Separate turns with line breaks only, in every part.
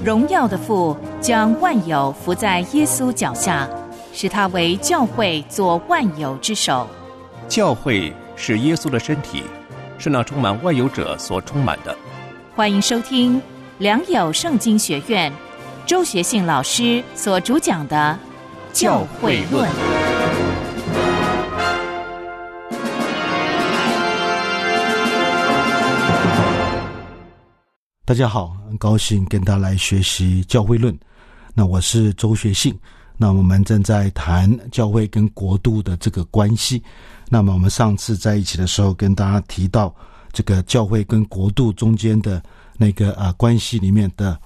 荣耀的父将万有伏在耶稣脚下，使他为教会做万有之首。
教会是耶稣的身体，是那充满万有者所充满的。
欢迎收听良友圣经学院周学信老师所主讲的《教会论》。
大家好，很高兴跟大家来学习教会论。那我是周学信。那我们正在谈教会跟国度的这个关系。那么我们上次在一起的时候跟大家提到这个教会跟国度中间的那个关系里面的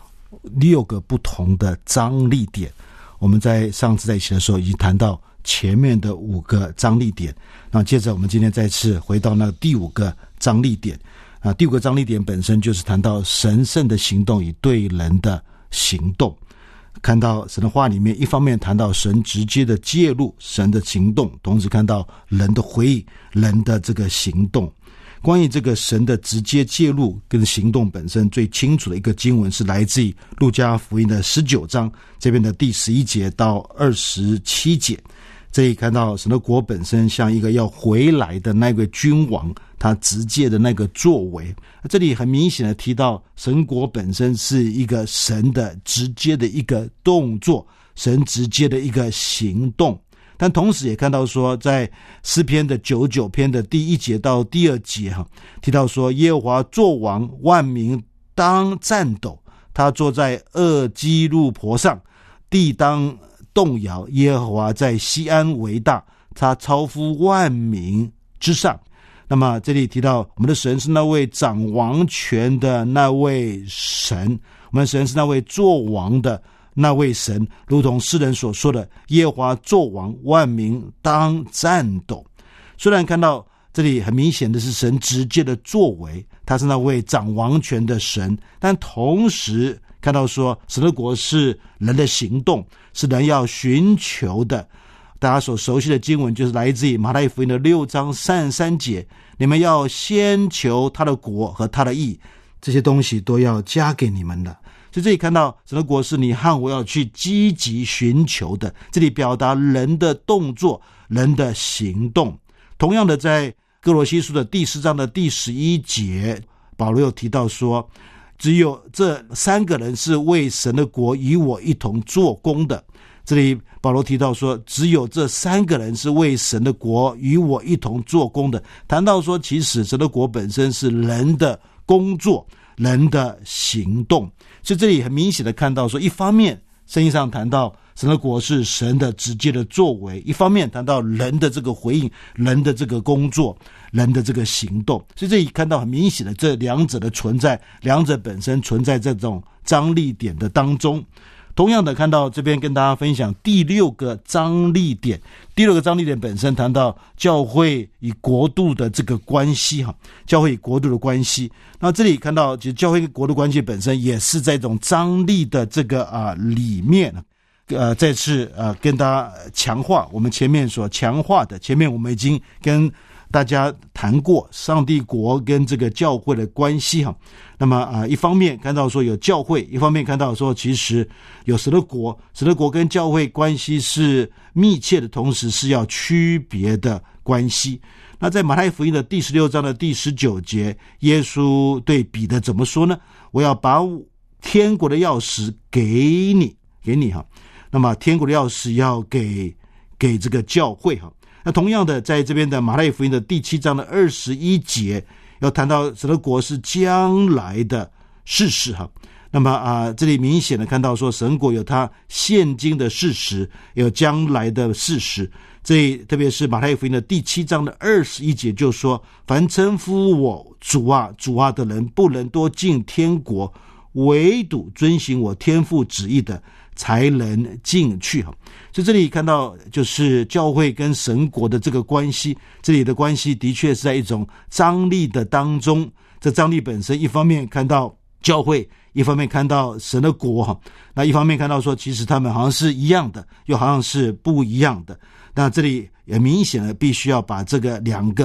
6个不同的张力点。我们在上次在一起的时候已经谈到前面的5个张力点。那接着我们今天再次回到那第5个张力点。第5个张力点本身就是谈到神圣的行动与对人的行动。看到神的话里面，一方面谈到神直接的介入神的行动，同时看到人的回应，人的这个行动。关于这个神的直接介入跟行动本身，最清楚的一个经文是来自于路加福音的19章这边的第11节到27节。这里看到神的国本身像一个要回来的那个君王，他直接的那个作为。这里很明显的提到神国本身是一个神的直接的一个动作，神直接的一个行动。但同时也看到说，在诗篇的99篇的第1节到第2节提到说，耶和华作王，万民当战斗，他坐在恶基路伯上，地当动摇，耶和华在西安为大，他超乎万民之上。那么这里提到我们的神是那位掌王权的那位神，我们的神是那位作王的那位神，如同诗人所说的，耶和华作王，万民当战斗。虽然看到这里很明显的是神直接的作为，他是那位掌王权的神，但同时看到说神的国是人的行动，是人要寻求的。大家所熟悉的经文就是来自于马太福音的6章33节，你们要先求他的国和他的义，这些东西都要加给你们的。所以这里看到神的国是你和我要去积极寻求的，这里表达人的动作，人的行动。同样的，在哥罗西书的第4章的第11节，保罗有提到说，只有这3个人是为神的国与我一同做工的。这里保罗提到说，只有这3个人是为神的国与我一同做工的。谈到说，其实神的国本身是人的工作，人的行动。所以这里很明显的看到说，一方面圣经上谈到神的国是神的直接的作为，一方面谈到人的这个回应，人的这个工作，人的这个行动。所以这里看到很明显的这两者的存在，两者本身存在这种张力点的当中。同样的，看到这边跟大家分享第6个张力点。第6个张力点本身谈到教会与国度的这个关系，教会与国度的关系。那这里看到其实教会跟国度关系本身也是在这种张力的这个里面。再次跟大家强化我们前面所强化的，前面我们已经跟大家谈过上帝国跟这个教会的关系。那么一方面看到说有教会，一方面看到说其实有神的国，神的国跟教会关系是密切的，同时是要区别的关系。那在马太福音的第16章的第19节，耶稣对彼得怎么说呢？我要把天国的钥匙给你那么天国的钥匙要给这个教会。那同样的，在这边的马太福音的第7章的21节，要谈到神的国是将来的事实。那么这里明显的看到说，神国有它现今的事实，有将来的事实。这里特别是马太福音的第7章的21节就说，凡称呼我主啊主啊的人，不能多进天国，唯独遵行我天父旨意的才能进去。所以这里看到就是教会跟神国的这个关系，这里的关系的确是在一种张力的当中。这张力本身一方面看到教会，一方面看到神的国，那一方面看到说其实他们好像是一样的，又好像是不一样的。那这里也明显的必须要把这个两个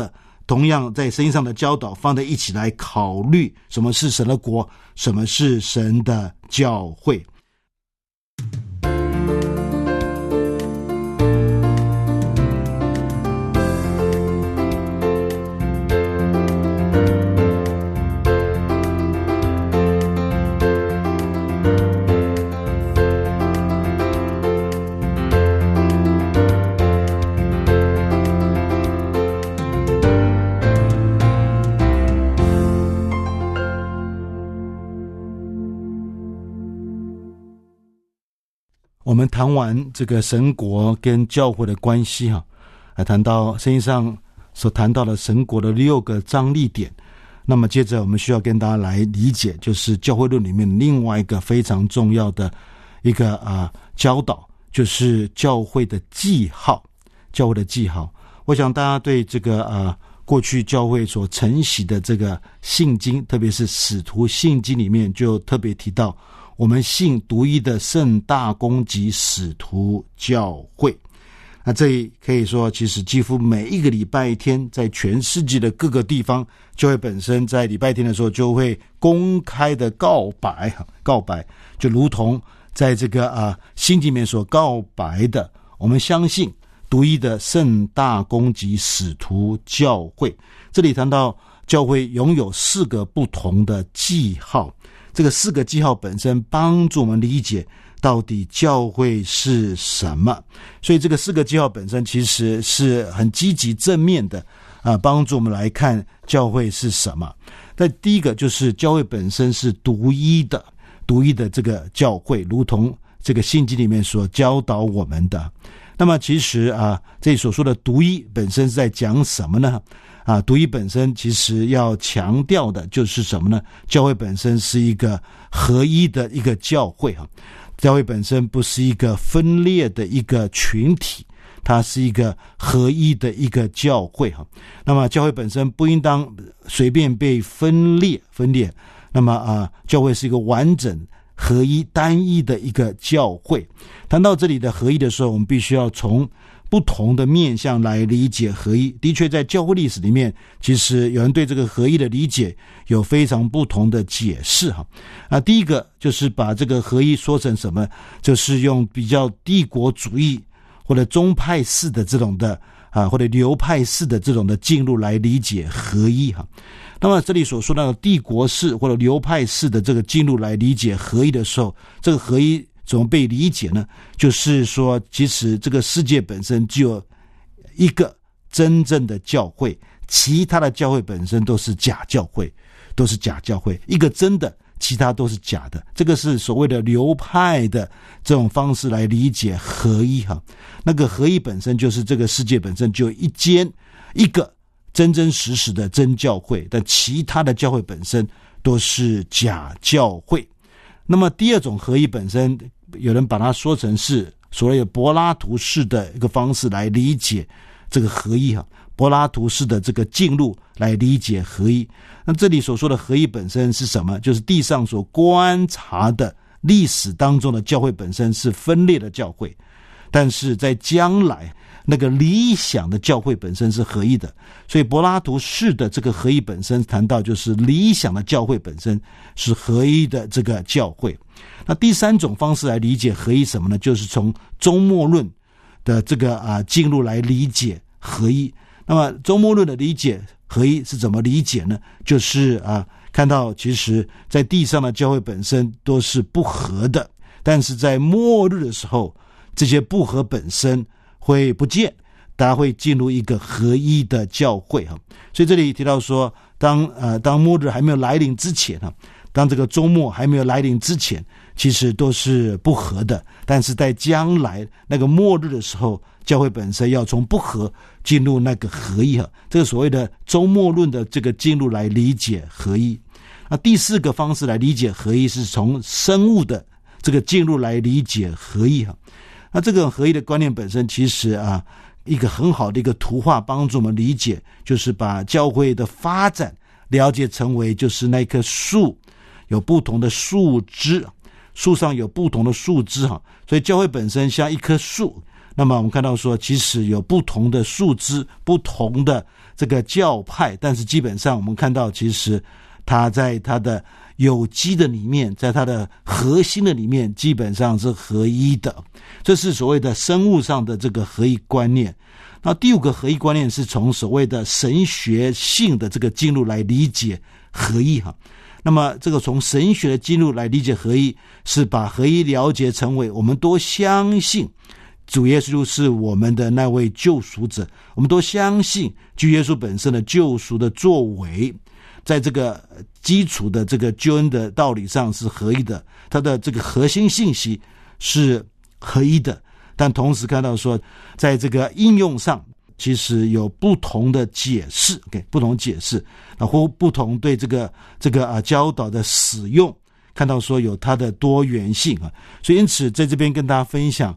同样在圣经上的教导放在一起来考虑什么是神的国，什么是神的教会。我们谈完这个神国跟教会的关系来谈到圣经上所谈到的神国的6个张力点。那么接着我们需要跟大家来理解，就是教会论里面另外一个非常重要的一个教导，就是教会的记号。教会的记号，我想大家对这个过去教会所承袭的这个信经，特别是使徒信经里面就特别提到，我们信独一的圣大公及使徒教会。那这里可以说，其实几乎每一个礼拜天，在全世界的各个地方，教会本身在礼拜天的时候就会公开的告白，就如同在这个信经里面所告白的，我们相信独一的圣大公及使徒教会。这里谈到教会拥有4个不同的记号，这个4个记号本身帮助我们理解到底教会是什么。所以这个4个记号本身其实是很积极正面的帮助我们来看教会是什么。那第一个就是教会本身是独一的这个教会，如同这个信经里面所教导我们的。那么其实这里所说的独一本身是在讲什么呢？独一本身其实要强调的就是什么呢？教会本身是一个合一的一个教会教会本身不是一个分裂的一个群体，它是一个合一的一个教会那么教会本身不应当随便被分裂。那么教会是一个完整合一单一的一个教会。谈到这里的合一的时候，我们必须要从不同的面向来理解合一。的确在教会历史里面，其实有人对这个合一的理解有非常不同的解释第一个就是把这个合一说成什么，就是用比较帝国主义或者宗派式的这种的或者流派式的这种的进入来理解合一那么这里所说的帝国式或者流派式的这个进入来理解合一的时候，这个合一怎么被理解呢？就是说其实这个世界本身只有一个真正的教会，其他的教会本身都是假教会，一个真的，其他都是假的。这个是所谓的流派的这种方式来理解合一那个合一本身就是这个世界本身就一个真真实实的真教会，但其他的教会本身都是假教会。那么第二种合一本身，有人把它说成是所谓的柏拉图式的一个方式来理解这个合一柏拉图式的这个进入来理解合一。那这里所说的合一本身是什么？就是地上所观察的历史当中的教会本身是分裂的教会，但是在将来那个理想的教会本身是合一的。所以柏拉图式的这个合一本身谈到就是理想的教会本身是合一的这个教会。那第三种方式来理解合一什么呢？就是从终末论的这个进入来理解合一。那么终末论的理解合一是怎么理解呢？就是看到其实在地上的教会本身都是不合的，但是在末日的时候，这些不合本身会不见，大家会进入一个合一的教会所以这里提到说，当末日还没有来临之前当这个周末还没有来临之前，其实都是不合的，但是在将来那个末日的时候，教会本身要从不合进入那个合一这个所谓的周末论的这个进入来理解合一。那第四个方式来理解合一是从生物的这个进入来理解合一那这个合一的观念本身其实一个很好的一个图画帮助我们理解，就是把教会的发展了解成为就是那棵树有不同的树枝，树上有不同的树枝所以教会本身像一棵树， 那么我们看到说，其实有不同的树枝，不同的这个教派，但是基本上我们看到，其实它在它的有机的里面，在它的核心的里面，基本上是合一的。这是所谓的生物上的这个合一观念。那第五个合一观念是从所谓的神学性的这个经路来理解合一哈。那么这个从神学的经路来理解合一，是把合一了解成为我们都相信主耶稣是我们的那位救赎者，我们都相信主耶稣本身的救赎的作为，在这个基础的这个救恩的道理上是合一的，它的这个核心信息是合一的。但同时看到说，在这个应用上其实有不同的解释，不同解释，或不同对这个教导的使用，看到说有它的多元性啊。所以因此在这边跟大家分享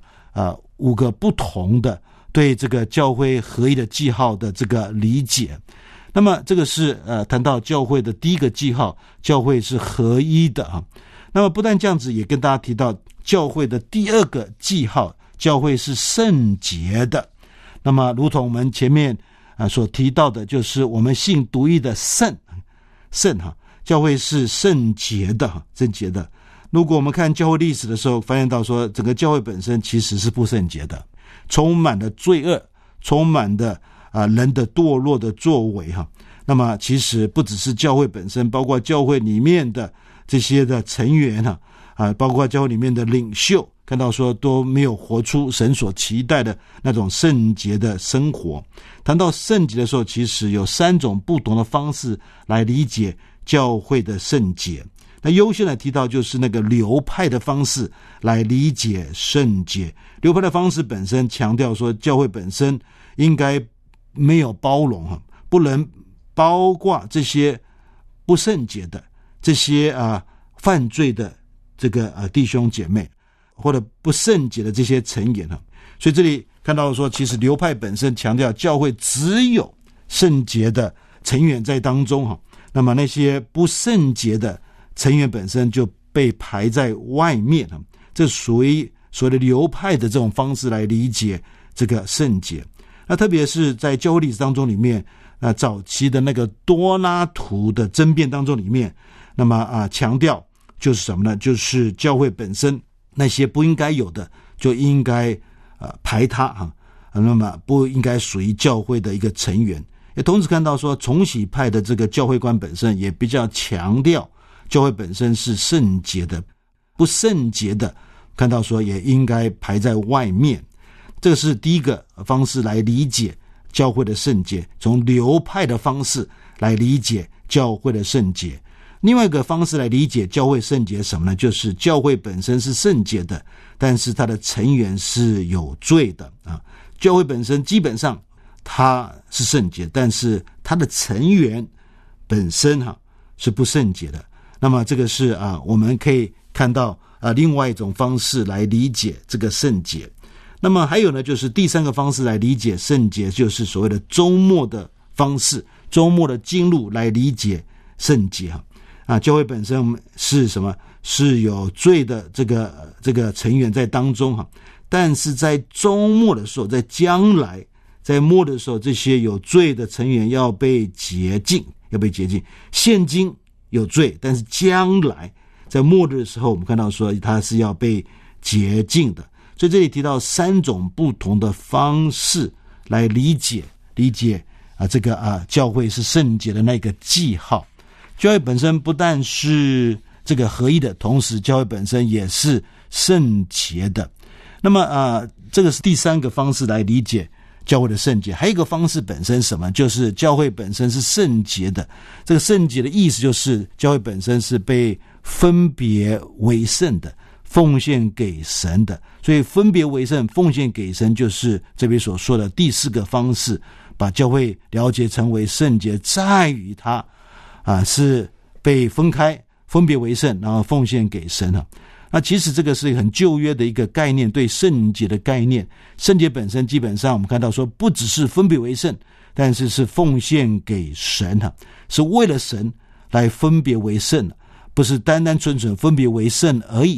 5个不同的对这个教会合一的记号的这个理解。那么这个是谈到教会的第一个记号，教会是合一的啊。那么不但这样子，也跟大家提到教会的第二个记号，教会是圣洁的。那么如同我们前面所提到的，就是我们信独一的圣哈，教会是圣洁的哈，圣洁的。如果我们看教会历史的时候，发现到说整个教会本身其实是不圣洁的，充满了罪恶，充满的人的堕落的作为哈。那么其实不只是教会本身，包括教会里面的这些的成员包括教会里面的领袖，看到说都没有活出神所期待的那种圣洁的生活。谈到圣洁的时候，其实有3种不同的方式来理解教会的圣洁。那优先来提到就是那个流派的方式来理解圣洁。流派的方式本身强调说，教会本身应该没有包容不能包括这些不圣洁的这些犯罪的这个弟兄姐妹，或者不圣洁的这些成员所以这里看到说，其实流派本身强调教会只有圣洁的成员在当中那么那些不圣洁的成员本身就被排在外面这属于所谓的流派的这种方式来理解这个圣洁。那特别是在教会历史当中里面早期的那个多拉图的争辩当中里面，那么强调就是什么呢？就是教会本身那些不应该有的就应该排他那么不应该属于教会的一个成员。也同时看到说，重洗派的这个教会观本身也比较强调教会本身是圣洁的，不圣洁的看到说也应该排在外面。这个是第一个方式来理解教会的圣洁，从流派的方式来理解教会的圣洁。另外一个方式来理解教会圣洁什么呢？就是教会本身是圣洁的，但是它的成员是有罪的教会本身基本上它是圣洁，但是它的成员本身是不圣洁的。那么这个是我们可以看到另外一种方式来理解这个圣洁。那么还有呢，就是第3个方式来理解圣洁，就是所谓的周末的方式，周末的经路来理解圣洁教会本身是什么？是有罪的这个成员在当中但是在周末的时候，在将来在末的时候，这些有罪的成员要被洁净。现今有罪，但是将来在末日的时候，我们看到说它是要被洁净的。所以这里提到3种不同的方式来理解这个教会是圣洁的那个记号。教会本身不但是这个合一的，同时教会本身也是圣洁的。那么这个是第3个方式来理解教会的圣洁。还有一个方式本身什么？就是教会本身是圣洁的。这个圣洁的意思就是教会本身是被分别为圣的，奉献给神的。所以分别为圣，奉献给神，就是这边所说的第4个方式，把教会了解成为圣洁，在于它是被分开，分别为圣，然后奉献给神那其实这个是很旧约的一个概念，对圣洁的概念。圣洁本身基本上我们看到说，不只是分别为圣，但是是奉献给神是为了神来分别为圣，不是单单纯纯分别为圣而已。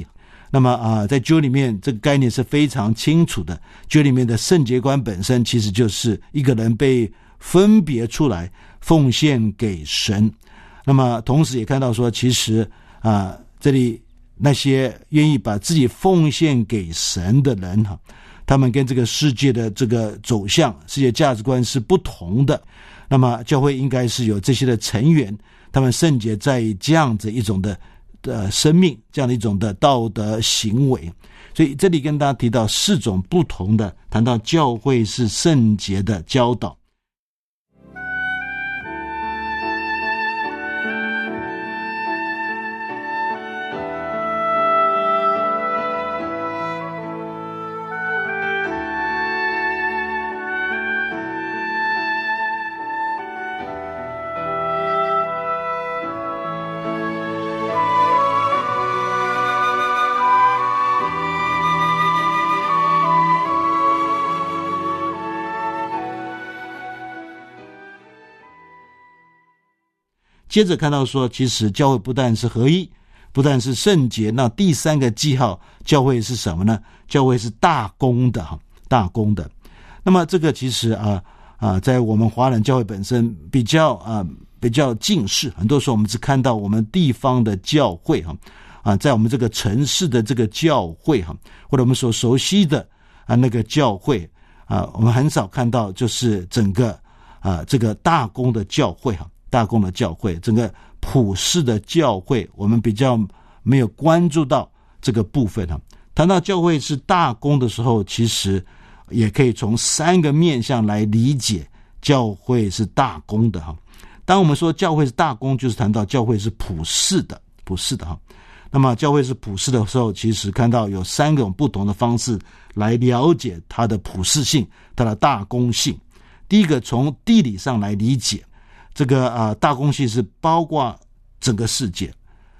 那么在旧里面这个概念是非常清楚的，旧里面的圣洁观本身其实就是一个人被分别出来奉献给神。那么同时也看到说，其实这里那些愿意把自己奉献给神的人他们跟这个世界的这个走向、世界价值观是不同的。那么教会应该是有这些的成员，他们圣洁在于这样子一种的生命，这样的一种的道德行为。所以这里跟大家提到4种不同的，谈到教会是圣洁的教导。接着看到说，其实教会不但是合一，不但是圣洁，那第3个记号，教会是什么呢？教会是大公的，大公的。那么这个其实在我们华人教会本身比较近视，很多时候我们只看到我们地方的教会在我们这个城市的这个教会或者我们所熟悉的那个教会我们很少看到就是整个这个大公的教会大公的教会，整个普世的教会，我们比较没有关注到这个部分谈到教会是大公的时候，其实也可以从3个面向来理解教会是大公的当我们说教会是大公，就是谈到教会是普世的那么教会是普世的时候，其实看到有3种不同的方式来了解它的普世性，它的大公性。第一个，从地理上来理解这个大公性是包括整个世界，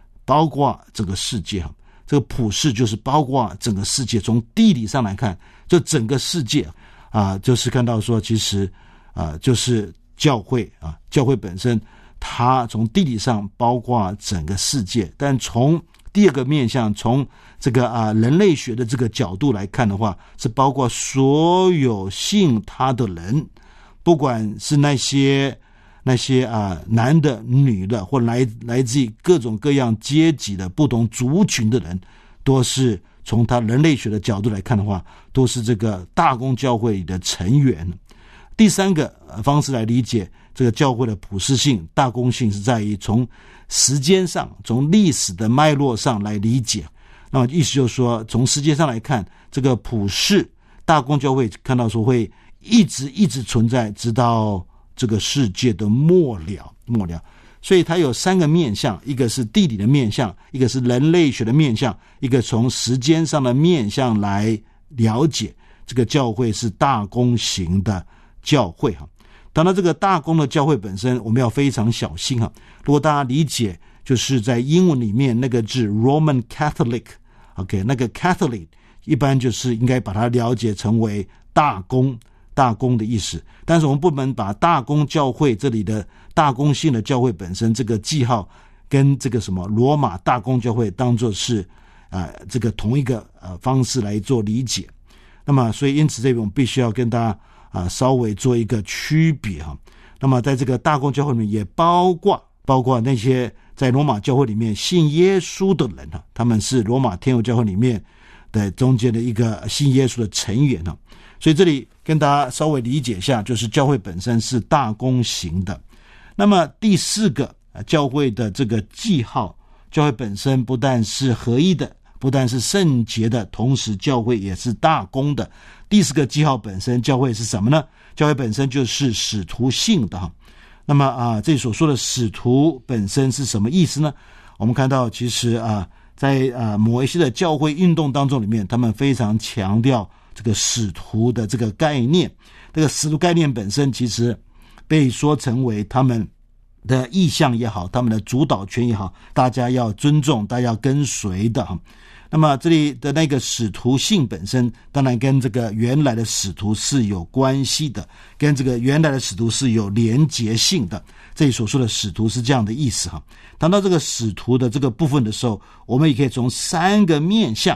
这个普世就是包括整个世界。从地理上来看，就整个世界就是看到说，其实就是教会教会本身它从地理上包括整个世界。但从第2个面向，从这个人类学的这个角度来看的话，是包括所有信他的人，不管是那些男的女的，或来自于各种各样阶级的不同族群的人，都是从他人类学的角度来看的话，都是这个大公教会里的成员。第3个方式来理解这个教会的普世性、大公性，是在于从时间上、从历史的脉络上来理解。那么意思就是说，从时间上来看，这个普世大公教会看到说会一直存在，直到这个世界的末了。所以它有3个面向，一个是地理的面向，一个是人类学的面向，一个从时间上的面向来了解这个教会是大公型的教会谈到这个大公的教会本身，我们要非常小心如果大家理解就是在英文里面那个字 Roman Catholic OK， 那个 Catholic 一般就是应该把它了解成为大公的意思。但是我们不能把大公教会这里的大公性的教会本身这个记号跟这个什么罗马大公教会当作是这个同一个方式来做理解。那么所以因此这边我们必须要跟大家稍微做一个区别那么在这个大公教会里面也包括那些在罗马教会里面信耶稣的人他们是罗马天主教会里面的中间的一个信耶稣的成员所以这里跟大家稍微理解一下，就是教会本身是大公型的。那么第4个教会的这个记号，教会本身不但是合一的，不但是圣洁的，同时教会也是大公的。第4个记号本身，教会是什么呢？教会本身就是使徒性的那么这里所说的使徒本身是什么意思呢？我们看到其实在某一些的教会运动当中里面，他们非常强调这个使徒的这个概念。这个使徒概念本身其实被说成为他们的意向也好，他们的主导权也好，大家要尊重，大家要跟随的那么这里的那个使徒性本身当然跟这个原来的使徒是有关系的，跟这个原来的使徒是有连结性的。这里所说的使徒是这样的意思谈到这个使徒的这个部分的时候，我们也可以从3个面向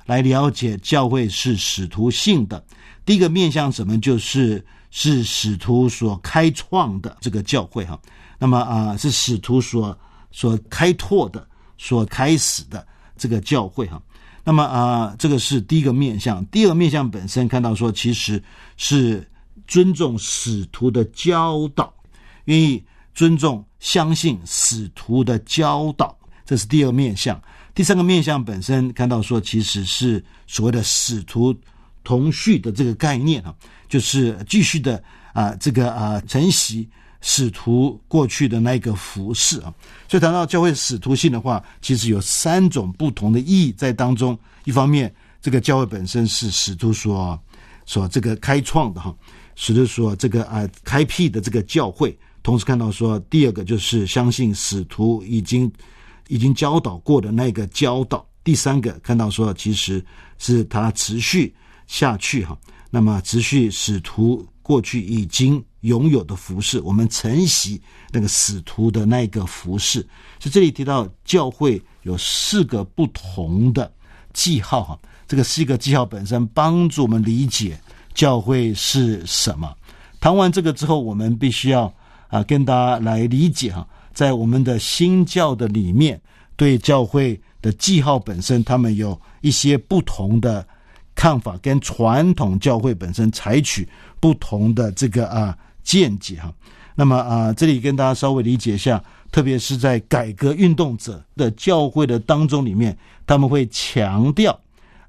来了解教会是使徒性的。第一个面向什么？是使徒所开创的这个教会哈。那么是使徒所开拓的、所开始的这个教会哈。那么这个是第一个面向。第二个面向本身看到说，其实是尊重使徒的教导，愿意尊重、相信使徒的教导，这是第二个面向。第三个面向本身看到说，其实是所谓的使徒同续的这个概念啊，就是继续的承袭使徒过去的那个服事啊。所以谈到教会使徒性的话，其实有3种不同的意义在当中。一方面，这个教会本身是使徒所这个开创的哈，使徒所这个开辟的这个教会。同时看到说，第二个就是相信使徒已经教导过的那个教导。第三个看到说，其实是它持续下去哈。那么持续使徒过去已经拥有的服事，我们承袭那个使徒的那个服事。所以这里提到教会有4个不同的记号哈，这个4个记号本身帮助我们理解教会是什么。谈完这个之后，我们必须要跟大家来理解哈，在我们的新教的里面，对教会的记号本身，他们有一些不同的看法，跟传统教会本身采取不同的这个见解哈。那么这里跟大家稍微理解一下，特别是在改革运动者的教会的当中里面，他们会强调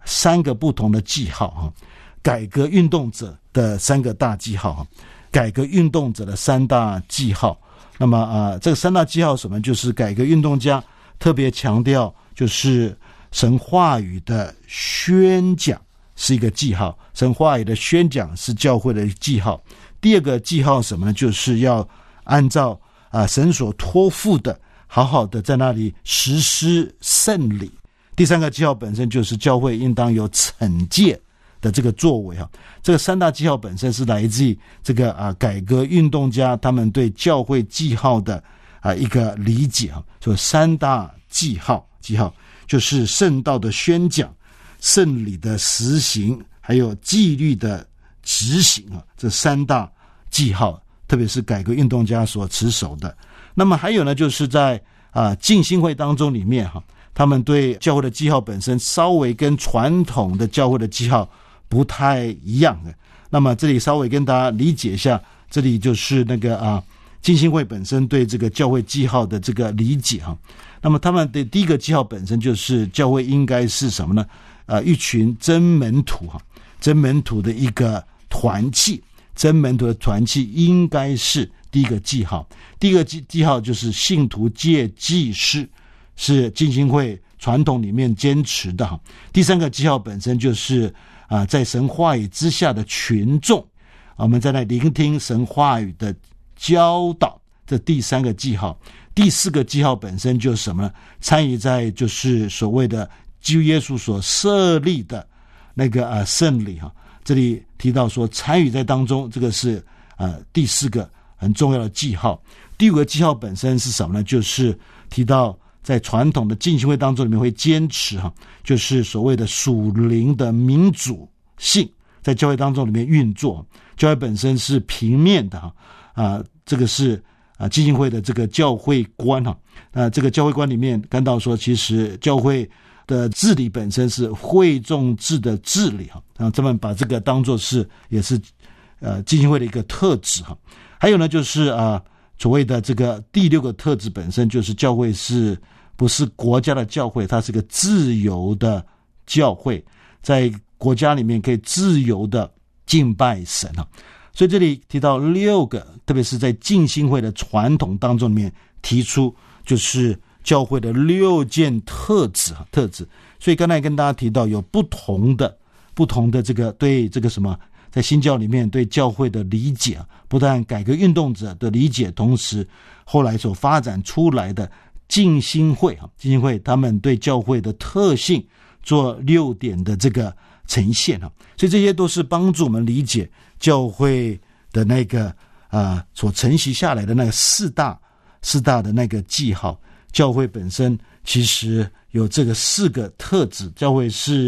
3个不同的记号哈。改革运动者的3个大记号哈，改革运动者的3大记号。那么这个3大记号什么？就是改革运动家特别强调，就是神话语的宣讲是一个记号，神话语的宣讲是教会的记号。第二个记号什么呢？就是要按照神所托付的，好好的在那里实施圣礼。第3个记号本身就是教会应当有惩戒的这个作为哈。这个3大记号本身是来自于这个改革运动家他们对教会记号的一个理解哈。所以3大记号就是圣道的宣讲、圣礼的实行，还有纪律的执行啊，这3大记号，特别是改革运动家所持守的。那么还有呢，就是在浸信会当中里面哈，他们对教会的记号本身稍微跟传统的教会的记号不太一样的。那么这里稍微跟大家理解一下，这里就是那个浸信会本身对这个教会记号的这个理解哈。那么他们的第一个记号本身就是教会应该是什么呢？一群真门徒哈，真门徒的一个团契，真门徒的团契应该是第一个记号。第一个记号就是信徒借祭司，是浸信会传统里面坚持的哈。第3个记号本身就是在神话语之下的群众，我们在那聆听神话语的教导，这第3个记号。第4个记号本身就是什么呢？参与在就是所谓的基督耶稣所设立的那个圣礼哈。这里提到说参与在当中，这个是第4个很重要的记号。第5个记号本身是什么呢？就是提到在传统的浸信会当中里面会坚持哈，就是所谓的属灵的民主性在教会当中里面运作。教会本身是平面的哈，这个是浸信会的这个教会观哈。这个教会观里面看到说，其实教会的治理本身是会众制的治理哈，然后他们把这个当作是也是浸信会的一个特质哈。还有呢，就是所谓的这个第6个特质本身就是教会是不是国家的教会，它是个自由的教会，在国家里面可以自由的敬拜神哈。所以这里提到6个，特别是在浸信会的传统当中里面提出，就是教会的6件特质。所以刚才跟大家提到有不同的这个对这个什么，在新教里面对教会的理解，不但改革运动者的理解，同时后来所发展出来的浸信会他们对教会的特性做6点的这个呈现。所以这些都是帮助我们理解教会的那个所承袭下来的那个四大的那个记号。教会本身其实有这个4个特质，教会是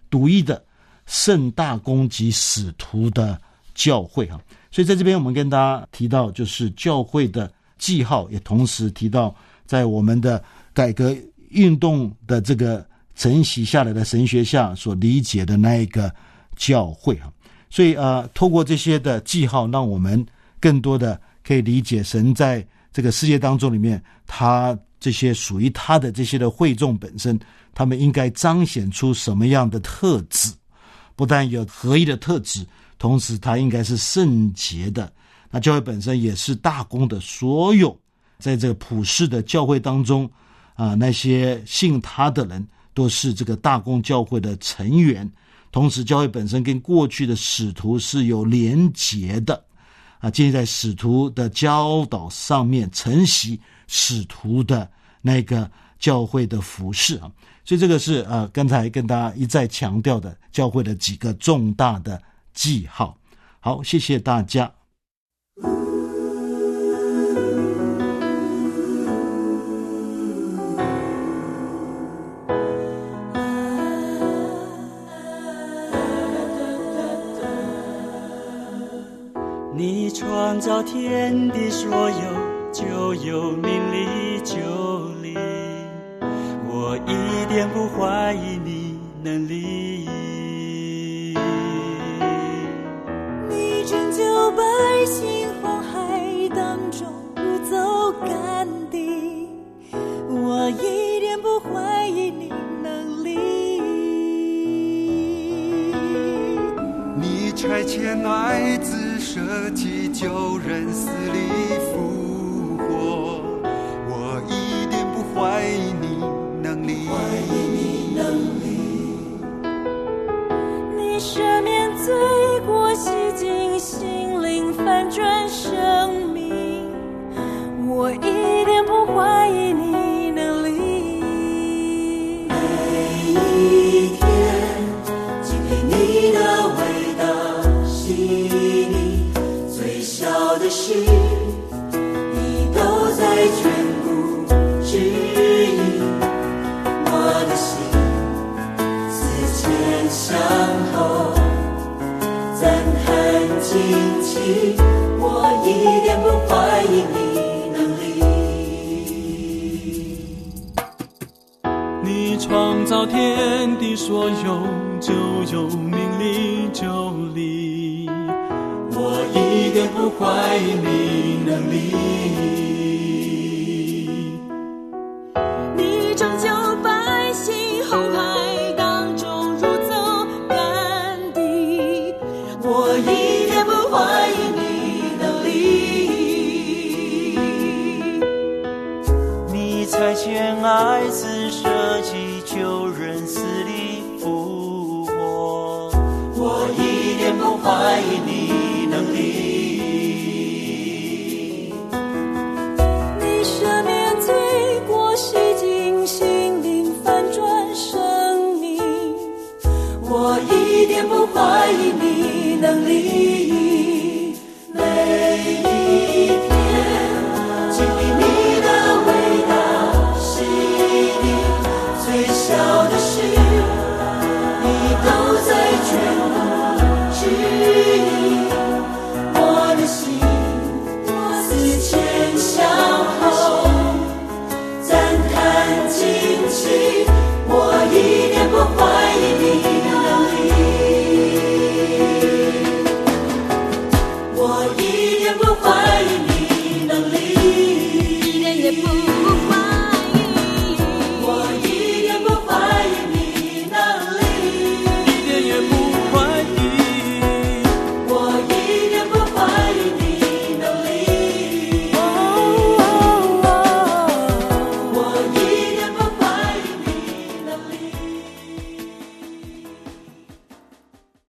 独一的圣大公及使徒的教会哈。所以在这边我们跟大家提到，就是教会的记号，也同时提到在我们的改革运动的这个承袭下来的神学下所理解的那一个教会哈。所以透过这些的记号，让我们更多的可以理解神在这个世界当中里面，他这些属于他的这些的会众本身，他们应该彰显出什么样的特质，不但有合一的特质，同时它应该是圣洁的。那教会本身也是大公的，所有在这个普世的教会当中那些信他的人都是这个大公教会的成员。同时教会本身跟过去的使徒是有连结的建立在使徒的教导上面，承袭使徒的那个教会的服事所以这个是刚才跟大家一再强调的教会的几个重大的记号。好，谢谢大家。
你创造天地所有，就有命里就理，我一点不怀疑你能力。
你拯救百姓红海当中如走干地，我一点不怀疑你能力。
你差遣爱子舍己救人，死里复活，我一点不怀疑你能力。
你赦免罪过，洗净心灵，翻转生命，我一点不怀疑你能力。
每一天经历你的伟大洗礼，最小的事你都在眷顾指引，我的心思前想后，赞叹惊奇，我一点不怀疑你能力。你创造天地所有，就有命里就理，我一点不怀疑你能力。你拯救百姓红海当中如走干地，我一点不怀疑你能力。你差遣爱子舍己救人，死里复活，我一点不怀疑你